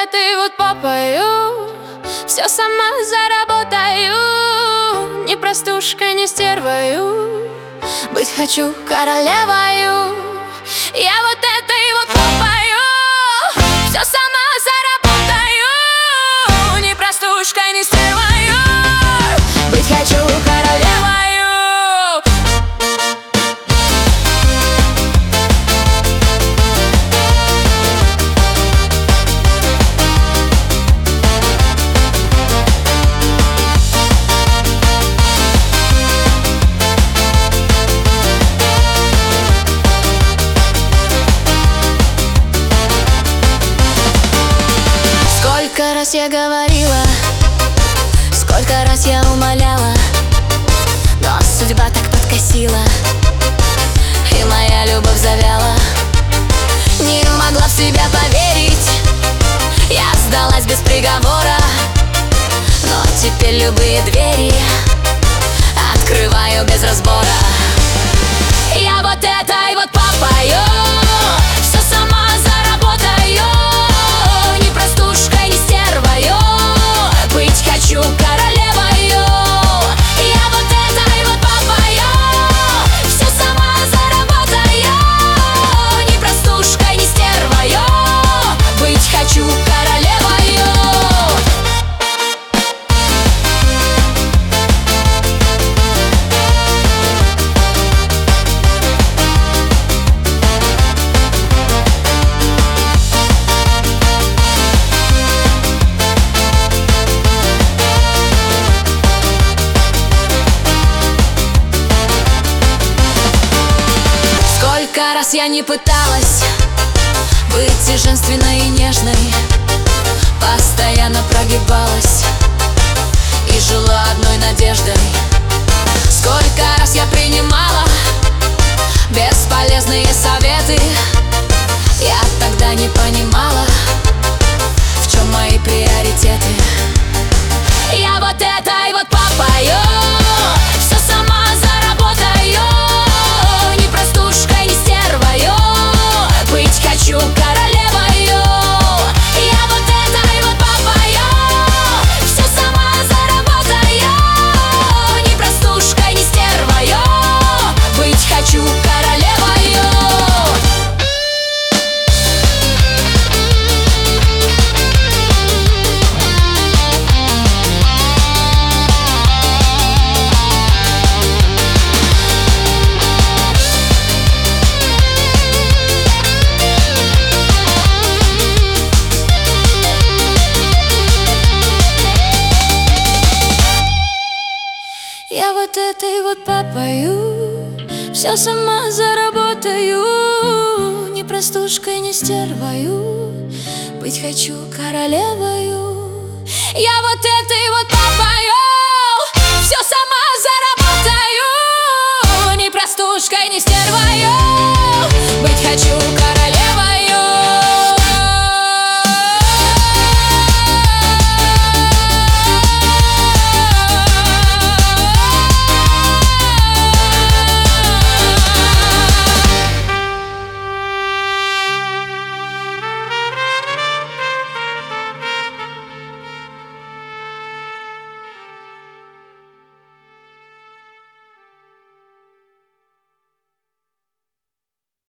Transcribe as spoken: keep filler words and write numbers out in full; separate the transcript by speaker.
Speaker 1: этой вот попою, все сама заработаю. Не простушкой, не стервою, быть хочу королевою. Я вот этой вот попою, все сама заработаю. Не простушкой, не стервою, быть хочу королевою. Сколько раз я говорила, сколько раз я умоляла, но судьба так подкосила, и моя любовь завяла. Не могла в себя поверить, я сдалась без приговора, но теперь любые двери открываю без разбора. Я вот этой вот попою, все сама заработаю. Не простушкой, не стервою, быть хочу королевою. Я вот этой вот попою, все сама заработаю. Не простушкой, не стервою, быть хочу королевою. Сколько раз я не пыталась быть и женственной, и нежной, постоянно прогибалась и жила одной надеждой. Сколько раз я принимала бесполезные советы, я тогда не понимала, в чем мои приоритеты. Я вот этой вот попою, все сама заработаю. Не простушкой, не стервою, быть хочу королевою. Я вот этой вот попою, все сама заработаю. Не простушкой, не стервою, быть хочу королевою. Я вот этой вот попою, все сама заработаю. Не простушкой, не стервою, быть хочу королевою. Я вот этой вот попою, все сама заработаю. Не простушкой, не стервою, быть хочу королевою.